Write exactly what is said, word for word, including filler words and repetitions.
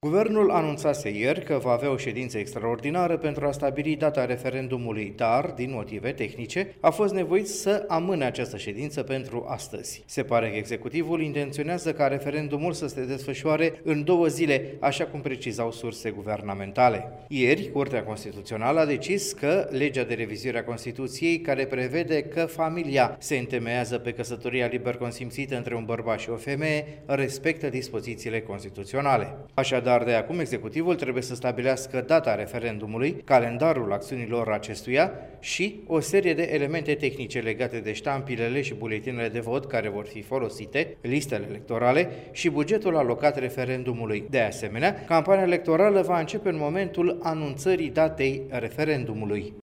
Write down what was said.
Guvernul anunțase ieri că va avea o ședință extraordinară pentru a stabili data referendumului, dar, din motive tehnice, a fost nevoit să amâne această ședință pentru astăzi. Se pare că executivul intenționează ca referendumul să se desfășoare în două zile, așa cum precizau surse guvernamentale. Ieri, Curtea Constituțională a decis că legea de revizuire a Constituției, care prevede că familia se întemeiază pe căsătoria liber consimțită între un bărbat și o femeie, respectă dispozițiile constituționale. Așadar, Dar de acum executivul trebuie să stabilească data referendumului, calendarul acțiunilor acestuia și o serie de elemente tehnice legate de ștampilele și buletinele de vot care vor fi folosite, listele electorale și bugetul alocat referendumului. De asemenea, campania electorală va începe în momentul anunțării datei referendumului.